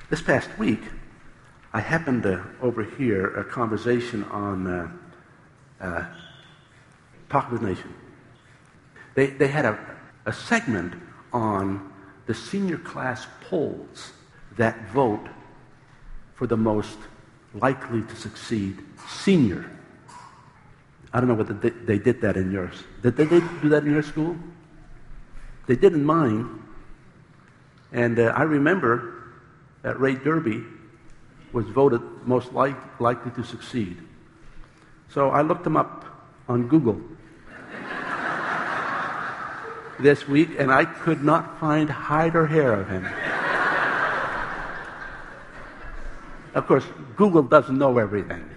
This past week, I happened to overhear a conversation on Talk of the Nation. They had a segment on the senior class polls that vote for the most likely to succeed senior. I don't know whether they did that in yours. Did they do that in your school? They did in mine. And I remember that Ray Derby was voted most likely to succeed. So I looked him up on Google this week, and I could not find hide or hair of him. Of course, Google doesn't know everything.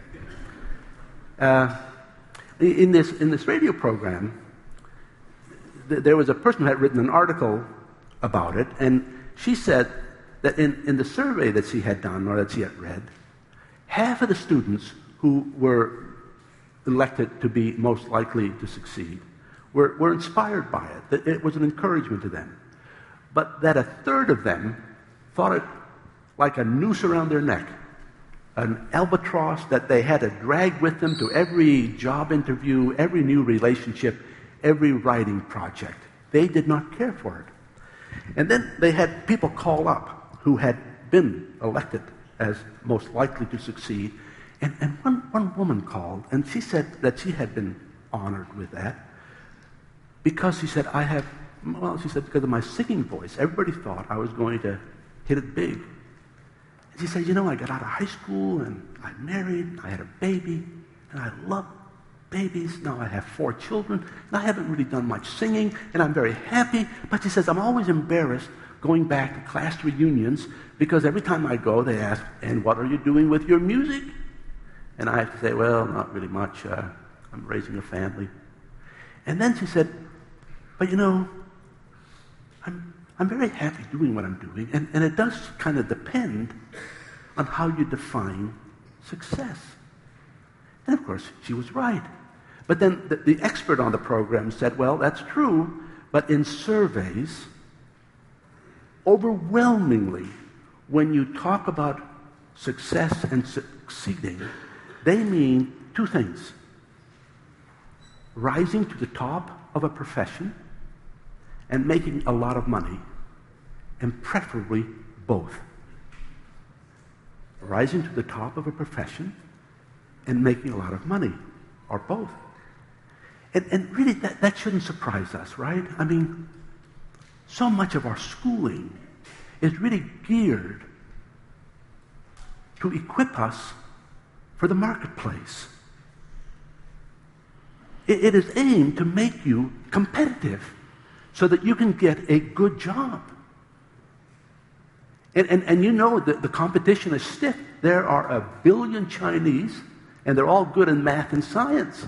In this radio program, there was a person who had written an article about it, and she said that in the survey that she had done, or that she had read, half of the students who were elected to be most likely to succeed were inspired by it, that it was an encouragement to them. But that a third of them thought it like a noose around their neck, an albatross that they had to drag with them to every job interview, every new relationship, every writing project. They did not care for it. And then they had people call up who had been elected as most likely to succeed. And one woman called, and she said that she had been honored with that because she said, because of my singing voice, everybody thought I was going to hit it big. And she said, I got out of high school, and I married, I had a baby, and I love babies. Now I have 4 children, and I haven't really done much singing, and I'm very happy. But she says, I'm always embarrassed going back to class reunions because every time I go, they ask, and what are you doing with your music? And I have to say, well, not really much. I'm raising a family. And then she said, but I'm very happy doing what I'm doing, and it does kind of depend on how you define success. And of course, she was right. But then the expert on the program said, well, that's true, but in surveys, overwhelmingly, when you talk about success and succeeding, they mean 2 things. Rising to the top of a profession and making a lot of money, and preferably both. Rising to the top of a profession and making a lot of money, or both. And really, that shouldn't surprise us, right? I mean, so much of our schooling is really geared to equip us for the marketplace. It is aimed to make you competitive so that you can get a good job. And the competition is stiff. There are 1 billion Chinese, and they're all good in math and science.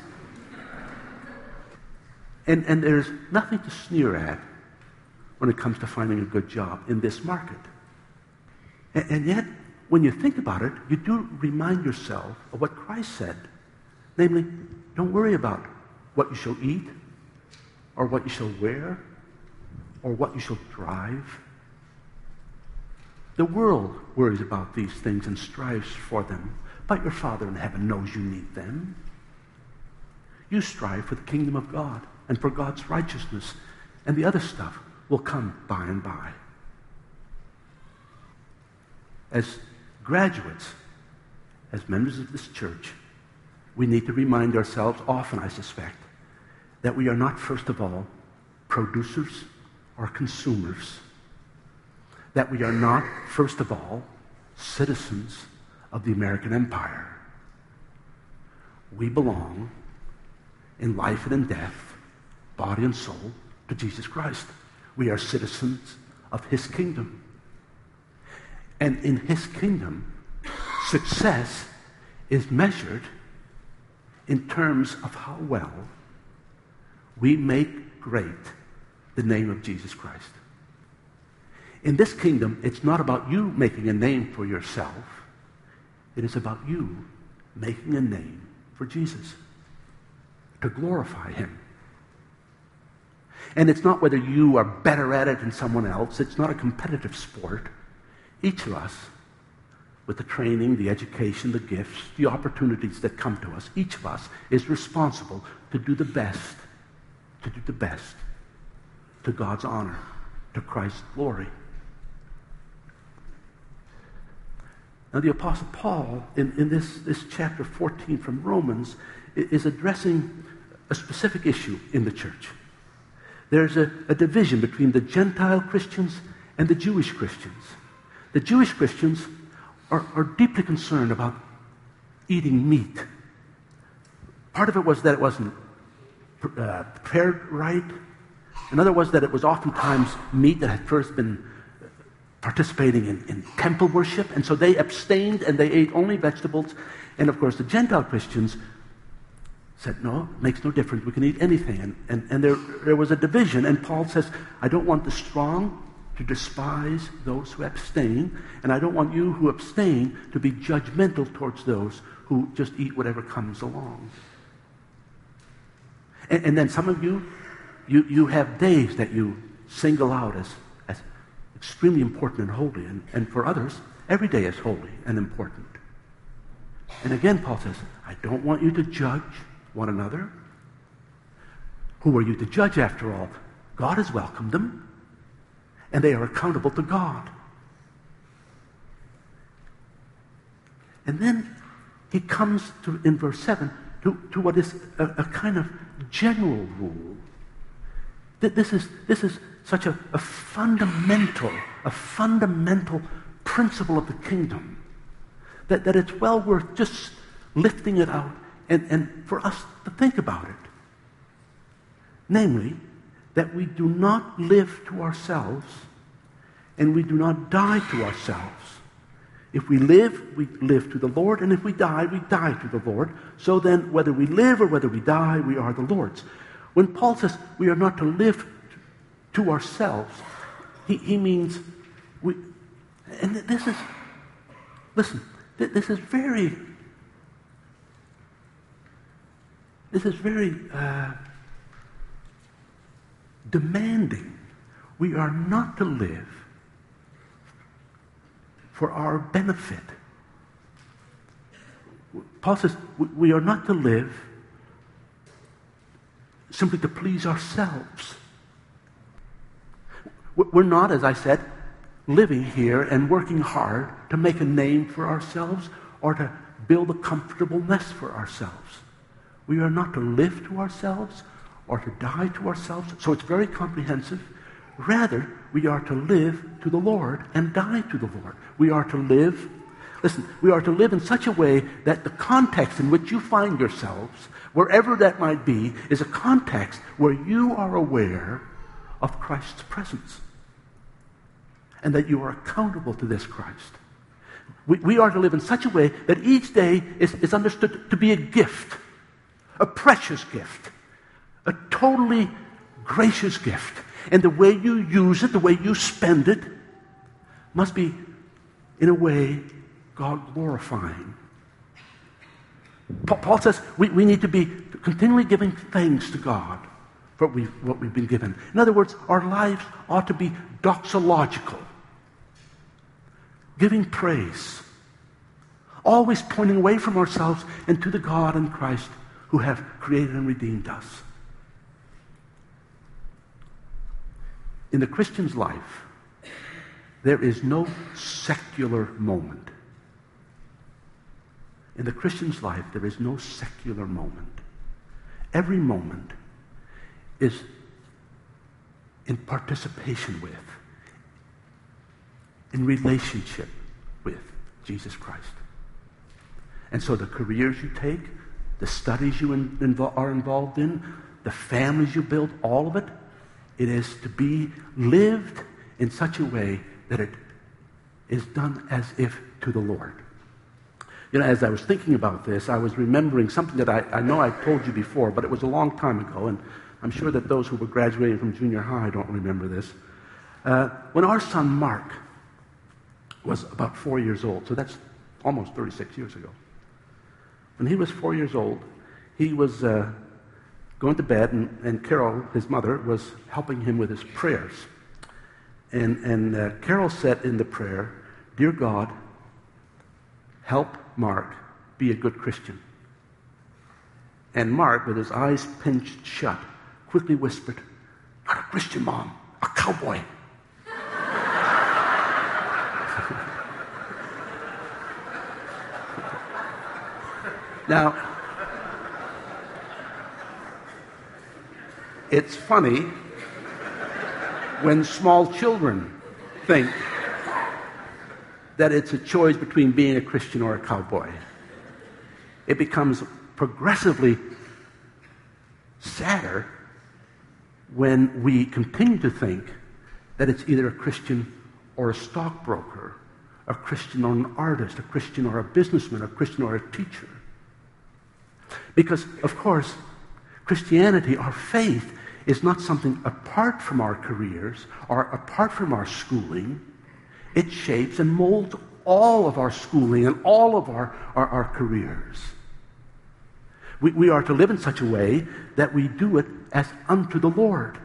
And there's nothing to sneer at when it comes to finding a good job in this market. And yet, when you think about it, you do remind yourself of what Christ said. Namely, don't worry about what you shall eat, or what you shall wear, or what you shall drive. The world worries about these things and strives for them, but your Father in heaven knows you need them. You strive for the kingdom of God and for God's righteousness, and the other stuff will come by and by. As graduates, as members of this church, we need to remind ourselves often, I suspect, that we are not, first of all, producers or consumers. That we are not, first of all, citizens of the American empire. We belong in life and in death, body and soul, to Jesus Christ. We are citizens of His kingdom. And in His kingdom, success is measured in terms of how well we make great the name of Jesus Christ. In this kingdom, it's not about you making a name for yourself. It is about you making a name for Jesus, to glorify Him. And it's not whether you are better at it than someone else. It's not a competitive sport. Each of us with the training, the education, the gifts, the opportunities that come to us. Each of us is responsible to do the best, to God's honor, to Christ's glory. Now the Apostle Paul, in this chapter 14 from Romans, is addressing a specific issue in the church. There's a division between the Gentile Christians and the Jewish Christians. The Jewish Christians are deeply concerned about eating meat. Part of it was that it wasn't prepared right. Another was that it was oftentimes meat that had first been participating in temple worship, and so they abstained and they ate only vegetables. And of course the Gentile Christians said, no, it makes no difference, we can eat anything. And there was a division, and Paul says, I don't want the strong to despise those who abstain, and I don't want you who abstain to be judgmental towards those who just eat whatever comes along. And then some of you have days that you single out as extremely important and holy, and for others, every day is holy and important. And again, Paul says, I don't want you to judge one another. Who are you to judge, after all? God has welcomed them, and they are accountable to God. And then he comes to, in verse 7, to what is a kind of general rule. This is such a fundamental principle of the kingdom that it's well worth just lifting it out and for us to think about it. Namely, that we do not live to ourselves and we do not die to ourselves. If we live to the Lord, and if we die to the Lord. So then, whether we live or whether we die, we are the Lord's. When Paul says we are not to live to ourselves, he means we, and this is, listen, this is very demanding. We are not to live for our benefit. Paul says we are not to live simply to please ourselves. We're not, as I said, living here and working hard to make a name for ourselves or to build a comfortable nest for ourselves. We are not to live to ourselves or to die to ourselves. So it's very comprehensive. Rather, we are to live to the Lord and die to the Lord. We are to live, listen, we are to live in such a way that the context in which you find yourselves, wherever that might be, is a context where you are aware of Christ's presence and that you are accountable to this Christ. We are to live in such a way that each day is understood to be a gift, a precious gift, a totally gracious gift. And the way you use it, the way you spend it, must be, in a way, God-glorifying. Paul says we need to be continually giving thanks to God for what we've been given. In other words, our lives ought to be doxological, giving praise, always pointing away from ourselves and to the God and Christ who have created and redeemed us. In the Christian's life, there is no secular moment. In the Christian's life, there is no secular moment. Every moment is in participation with, in relationship with Jesus Christ. And so the careers you take, the studies you are involved in, the families you build, all of it, it is to be lived in such a way that it is done as if to the Lord. You know, as I was thinking about this, I was remembering something that I know I told you before, but it was a long time ago, and I'm sure that those who were graduating from junior high don't remember this. When our son Mark was about 4 years old, so that's almost 36 years ago. When he was 4 years old, he was going to bed, and Carol, his mother, was helping him with his prayers. And Carol said in the prayer, "Dear God, help Mark be a good Christian. And Mark, with his eyes pinched shut, quickly whispered, "Not a Christian, Mom, a cowboy." Now, it's funny when small children think that it's a choice between being a Christian or a cowboy. It becomes progressively sadder when we continue to think that it's either a Christian or a stockbroker, a Christian or an artist, a Christian or a businessman, a Christian or a teacher. Because, of course, Christianity, our faith, is not something apart from our careers or apart from our schooling. It shapes and molds all of our schooling and all of our careers. We are to live in such a way that we do it as unto the Lord.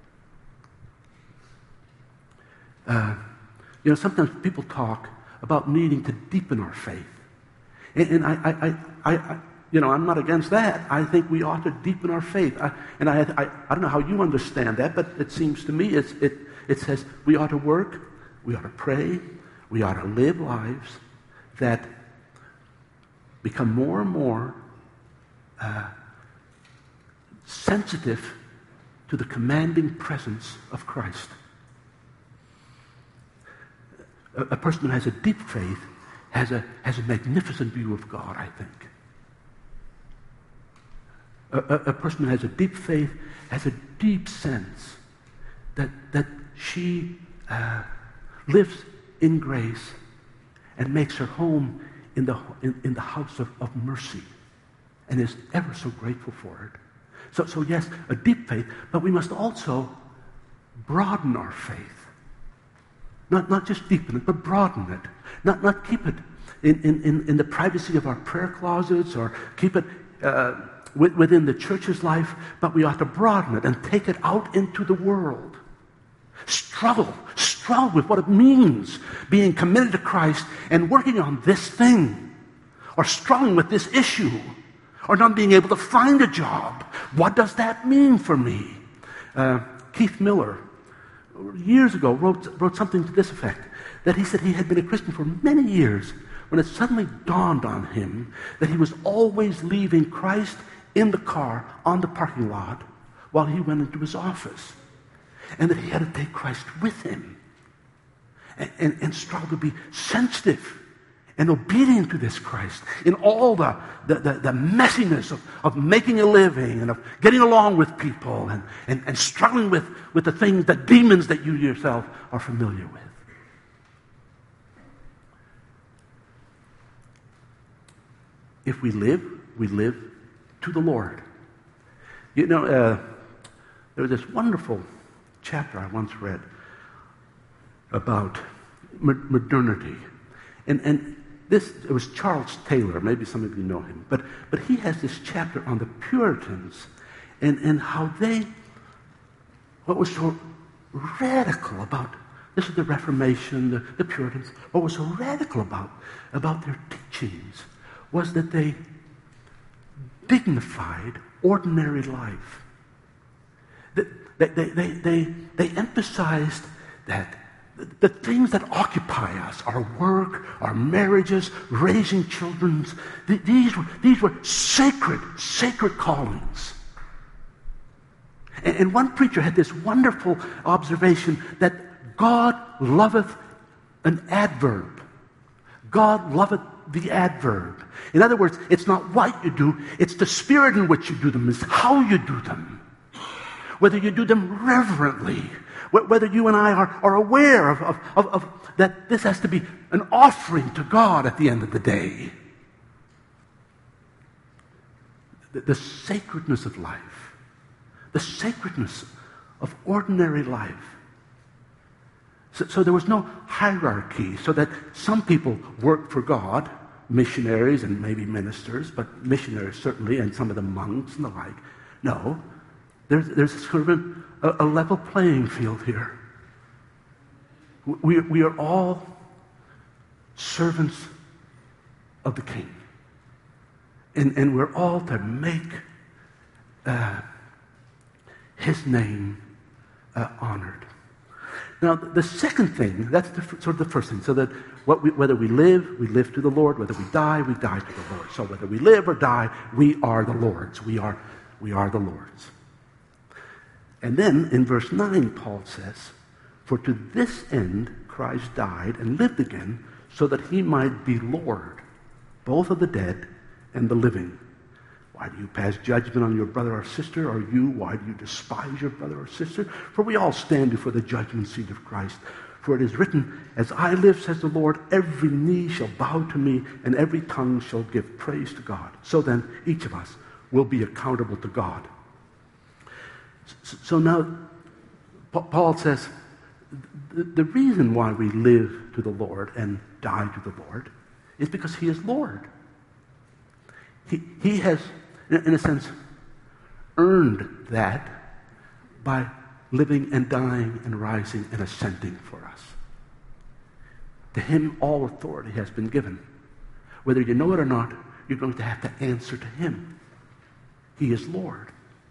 Sometimes people talk about needing to deepen our faith. And I'm not against that. I think we ought to deepen our faith. I don't know how you understand that, but it seems to me it says we ought to work, we ought to pray, we ought to live lives that become more and more sensitive to the commanding presence of Christ. A person who has a deep faith has a magnificent view of God, I think. A person who has a deep faith has a deep sense that she lives in grace and makes her home in the house of mercy and is ever so grateful for it. So yes, a deep faith, but we must also broaden our faith. Not just deepen it, but broaden it. Not keep it in the privacy of our prayer closets or keep it within the church's life, but we ought to broaden it and take it out into the world. Struggle with what it means being committed to Christ and working on this thing, or struggling with this issue, or not being able to find a job. What does that mean for me? Keith Miller, years ago, wrote something to this effect, that he said he had been a Christian for many years when it suddenly dawned on him that he was always leaving Christ in the car on the parking lot while he went into his office, and that he had to take Christ with him and struggle to be sensitive and obedient to this Christ in all the messiness of making a living and of getting along with people and struggling with the things, the demons that you yourself are familiar with. If we live to the Lord. There was this wonderful chapter I once read about modernity. And it was Charles Taylor, maybe some of you know him, but he has this chapter on the Puritans and how what was so radical about, this is the Reformation, the Puritans, what was so radical about their teachings was that they dignified ordinary life. They emphasized that the things that occupy us, our work, our marriages, raising children, these were sacred callings. And one preacher had this wonderful observation that God loveth an adverb. God loveth the adverb. In other words, it's not what you do, it's the spirit in which you do them, it's how you do them. Whether you do them reverently, whether you and I are aware of that this has to be an offering to God at the end of the day. The sacredness of life, the sacredness of ordinary life. So there was no hierarchy, so that some people worked for God, missionaries and maybe ministers, but missionaries certainly, and some of the monks and the like. No, there's sort of a level playing field here. We are all servants of the King. And we're all to make his name honored. Now, the second thing, that's sort of the first thing, so that whether we live to the Lord. Whether we die to the Lord. So whether we live or die, we are the Lord's. We are the Lord's. And then in verse 9, Paul says, "For to this end Christ died and lived again, so that he might be Lord, both of the dead and the living. Why do you pass judgment on your brother or sister? Or you, why do you despise your brother or sister? For we all stand before the judgment seat of Christ. For it is written, as I live, says the Lord, every knee shall bow to me, and every tongue shall give praise to God. So then, each of us will be accountable to God." So now, Paul says, the reason why we live to the Lord and die to the Lord is because he is Lord. He has, in a sense, earned that by living and dying and rising and ascending for us. To him, all authority has been given. Whether you know it or not, you're going to have to answer to him. He is Lord.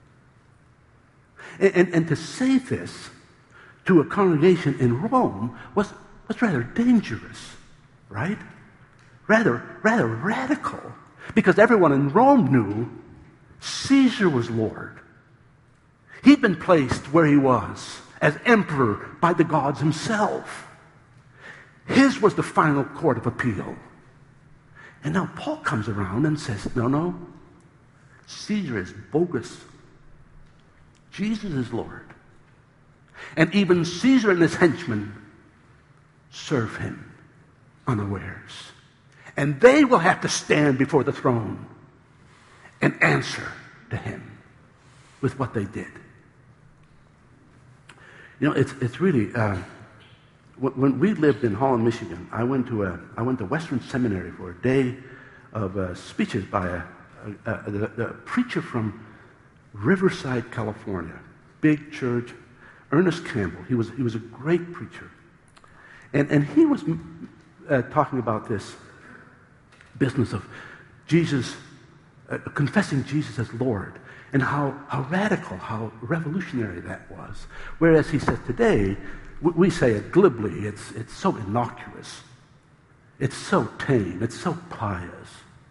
And to say this to a congregation in Rome was rather dangerous, right? Rather radical. Because everyone in Rome knew Caesar was Lord. He'd been placed where he was as emperor by the gods himself. His was the final court of appeal. And now Paul comes around and says, no, Caesar is bogus. Jesus is Lord. And even Caesar and his henchmen serve him unawares. And they will have to stand before the throne and answer to him with what they did. You know, it's really, when we lived in Holland, Michigan, I went to Western Seminary for a day of speeches by a preacher from Riverside, California, big church, Ernest Campbell. He was a great preacher. And he was talking about this business of Jesus, confessing Jesus as Lord, and how radical, how revolutionary that was. Whereas he says today, we say it glibly, it's so innocuous, it's so tame, it's so pious.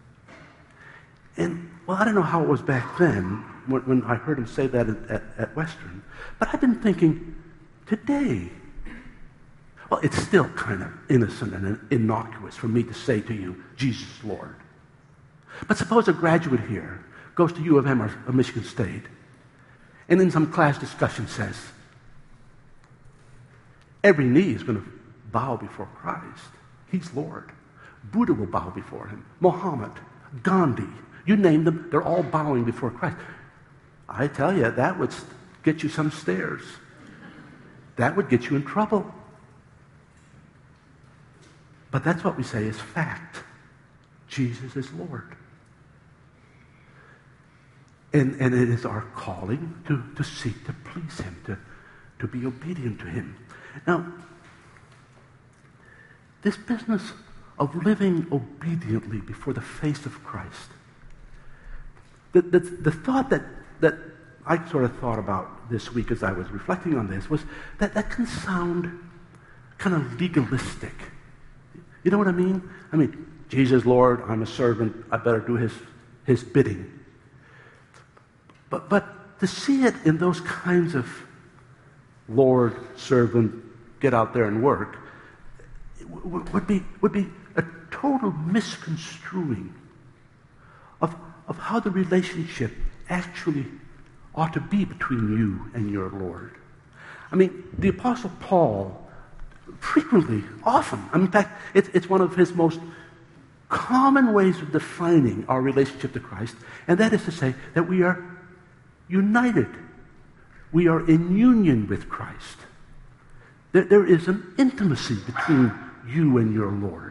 And, well, I don't know how it was back then when I heard him say that at Western, but I've been thinking, today, well, it's still kind of innocent and innocuous for me to say to you, Jesus is Lord. But suppose a graduate here goes to U of M or Michigan State, and in some class discussion says, every knee is going to bow before Christ. He's Lord. Buddha will bow before him. Muhammad, Gandhi, you name them, they're all bowing before Christ. I tell you, that would get you some stares. That would get you in trouble. But that's what we say is fact. Jesus is Lord. And it is our calling to seek to please him, to be obedient to him. Now, this business of living obediently before the face of Christ, the thought that I sort of thought about this week as I was reflecting on this was that can sound kind of legalistic. You know what I mean? I mean, Jesus, Lord, I'm a servant, I better do his bidding. But to see it in those kinds of Lord, servant, get out there and work, would be a total misconstruing of how the relationship actually ought to be between you and your Lord. I mean, the Apostle Paul frequently, often, in fact, it's one of his most common ways of defining our relationship to Christ, and that is to say that we are united. We are in union with Christ. There is an intimacy between you and your Lord.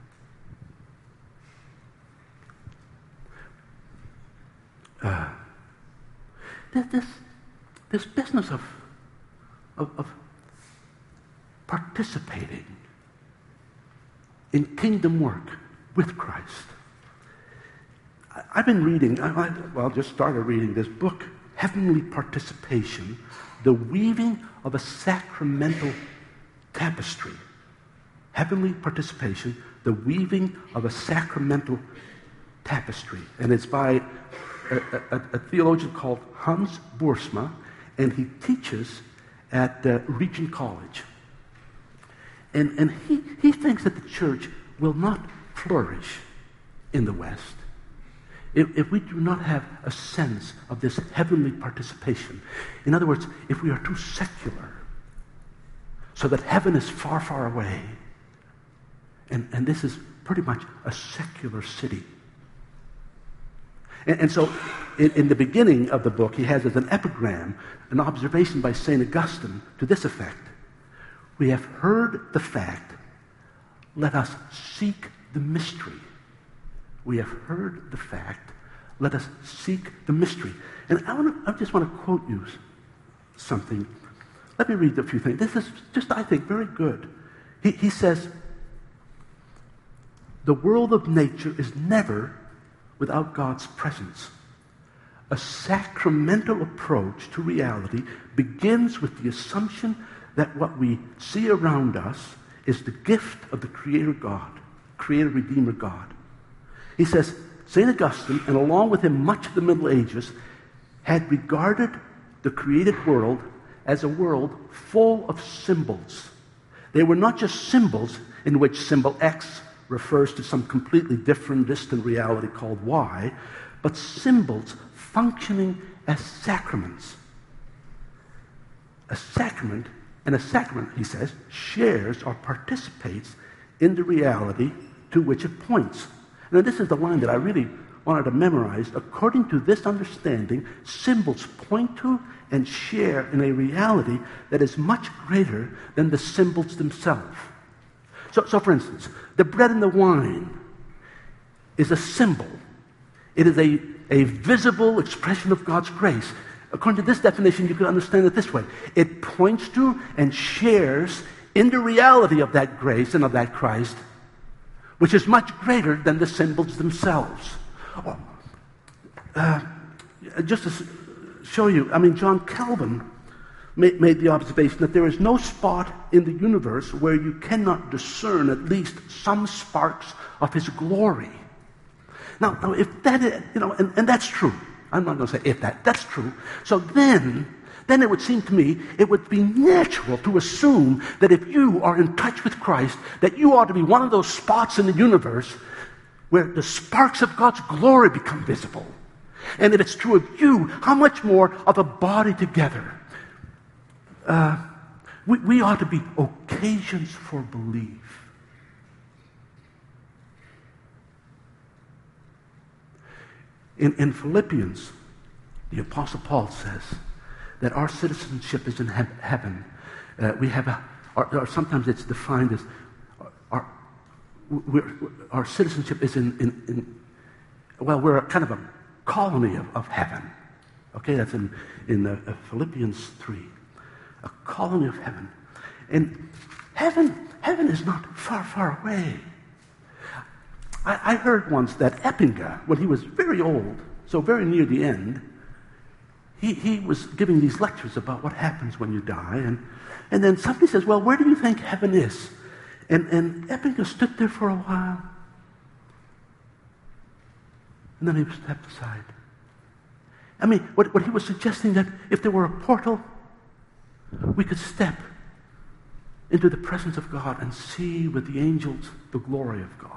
This business of participating in kingdom work with Christ I've been reading, just started reading this book, Heavenly Participation, The Weaving of a Sacramental Tapestry. Heavenly Participation, The Weaving of a Sacramental Tapestry. And it's by a theologian called Hans Boersma, and he teaches at Regent College. And he thinks that the church will not flourish in the West if we do not have a sense of this heavenly participation. In other words, if we are too secular, so that heaven is far, far away, and this is pretty much a secular city. And so in the beginning of the book, he has as an epigram an observation by St. Augustine to this effect: we have heard the fact, let us seek the mystery. We have heard the fact, let us seek the mystery. And I just want to quote you something. Let me read a few things. This is just, I think, very good. He says, the world of nature is never without God's presence. A sacramental approach to reality begins with the assumption that what we see around us is the gift of the Creator God, Creator Redeemer God. He says, St. Augustine, and along with him much of the Middle Ages, had regarded the created world as a world full of symbols. They were not just symbols in which symbol X refers to some completely different, distant reality called Y, but symbols functioning as sacraments. A sacrament, he says, shares or participates in the reality to which it points. Now, this is the line that I really wanted to memorize. According to this understanding, symbols point to and share in a reality that is much greater than the symbols themselves. So for instance, the bread and the wine is a symbol. It is a visible expression of God's grace. According to this definition, you can understand it this way. It points to and shares in the reality of that grace and of that Christ, which is much greater than the symbols themselves. Just to show you, John Calvin made the observation that there is no spot in the universe where you cannot discern at least some sparks of his glory. Now if that is, and that's true. I'm not going to say if that's true. So then it would seem to me it would be natural to assume that if you are in touch with Christ, that you ought to be one of those spots in the universe where the sparks of God's glory become visible. And if it's true of you, how much more of a body together? We ought to be occasions for belief. In Philippians, the Apostle Paul says that our citizenship is in heaven. We have or sometimes it's defined as our citizenship is we're a kind of a colony of heaven. Okay, that's in Philippians 3. A colony of heaven. And heaven is not far, far away. I heard once that Eppinger, when he was very old, so very near the end, he was giving these lectures about what happens when you die. And then somebody says, well, where do you think heaven is? And Eppinger stood there for a while. And then he stepped aside. What he was suggesting, that if there were a portal, we could step into the presence of God and see with the angels the glory of God.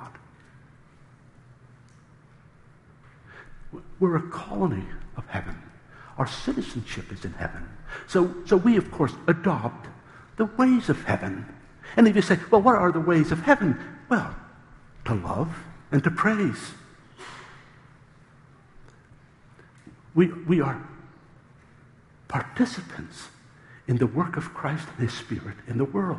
We're a colony of heaven. Our citizenship is in heaven. So we, of course, adopt the ways of heaven. And if you say, well, what are the ways of heaven? Well, to love and to praise. We are participants in the work of Christ and His Spirit in the world.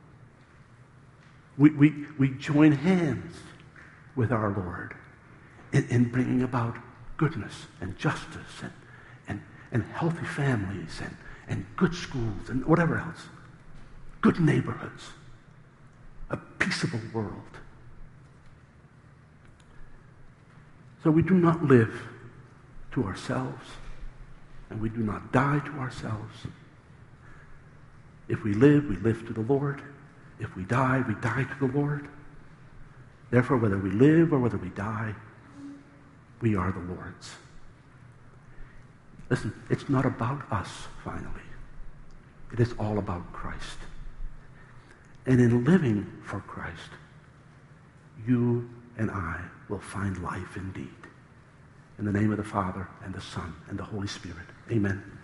We join hands with our Lord in bringing about goodness and justice and healthy families and good schools and whatever else. Good neighborhoods. A peaceable world. So we do not live to ourselves, and we do not die to ourselves. If we live to the Lord. If we die to the Lord. Therefore, whether we live or whether we die, we are the Lord's. Listen, it's not about us, finally. It is all about Christ. And in living for Christ, you and I will find life indeed. In the name of the Father, and the Son, and the Holy Spirit. Amen.